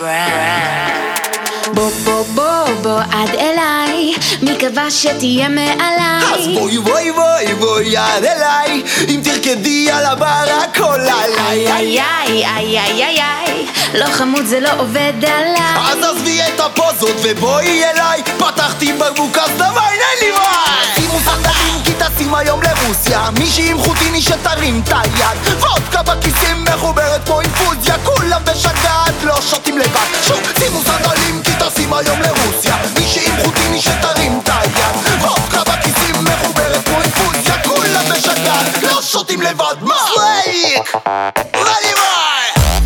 בוא בוא בוא בוא עד אליי, מי קבע שתהיה מעליי? אז בואי בואי בואי בואי עד אליי, אם תרקדי על הבר הכל עליי. איי איי איי איי איי איי, לא חמוד זה לא עובד עליי. אז עזבי את הפוזות ובואי אליי, פתחתי בקבוק אז דווי נהלי וואי. שימו סנדלים כי טסים היום לרוסיה, מישהי עם חוטיני שתרים את היד, וודקה בכיסים מחוברת כמו אינפוזיה, כולם בשגעת לא שותים לבד. שוב שימו סנדלים כי טסים היום לרוסיה, מישהי עם חוטיני שתרים את היד, וודקה בכיסים מחוברת כמו אינפוזיה, כולם בשגעת לא שותים לבד. מה? סלייק! נהלי וואי!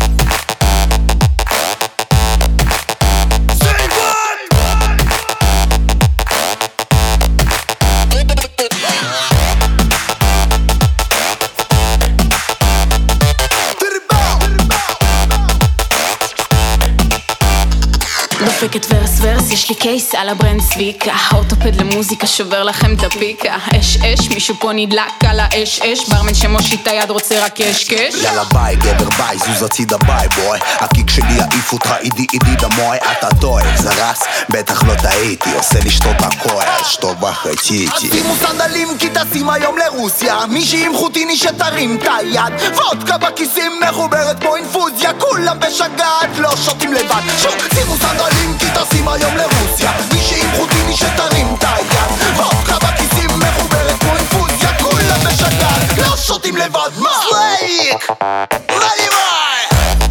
דופקת ורס, יש לי קייס על הברנד סוויקה, אורתופד למוזיקה שובר לכם את הפיקה. אש אש, מישהו פה נדלק על האש אש, ברמן שמושיט היד רוצה רק קשקש. יאללה ביי גבר ביי, זוז הצידה ביי בוי, הקיק שלי יעיף אותך אידי דמוי. אתה טועה, זרס, בטח לא טעיתי, עושה לשתות הכל, שטוב החציתי. אז שימו סנדלים כי טסים היום לרוסיה, מישהי עם חוטיני שתרים את היד, וודקה בכיסים מחוברת כמו אינפוזיה, כולם בשגעת לא שותים לבד. שוב שימו סנדלים כי טסים היום לרוסיה, מישהי עם חוטיני שתרים את היד, וודקה בכיסים מחוברת כמו אינפוזיה, כולם בשגעת לא שותים לבד. מה? סלייק! נהלי וואי!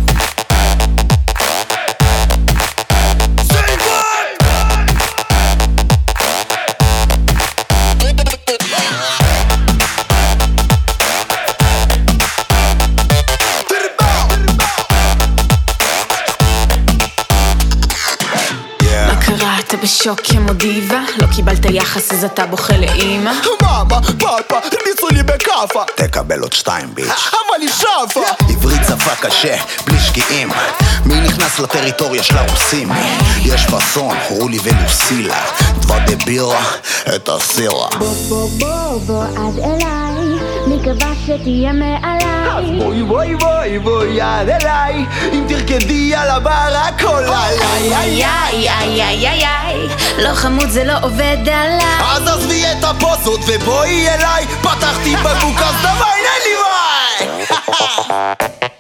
אתה בשוק כמו דיבה, לא קיבלת יחס אז אתה בוכה לאמא. מאמה, פאפה, הרביצו לי בכאפה, תקבל עוד 2 ביץ' אבל היא שפה. עברית שפה קשה, בלי שקיעים, מי נכנס לטריטוריה של הרוסים? יש פסון, רולי ולוסילה, דבר דבירה, את הסירה. בוא בוא בוא בוא עד אליי, מי קבע שתהיה מעליי? אז בואי בואי בואי בואי עד אליי, אם תרקדי על הבר הכל עליי. איי איי איי איי איי איי, לא חמוד זה לא עובד עליי. אז עזבי את הפוזות ובואי אליי, פתחתי בקבוק אז דווי נהלי וואי.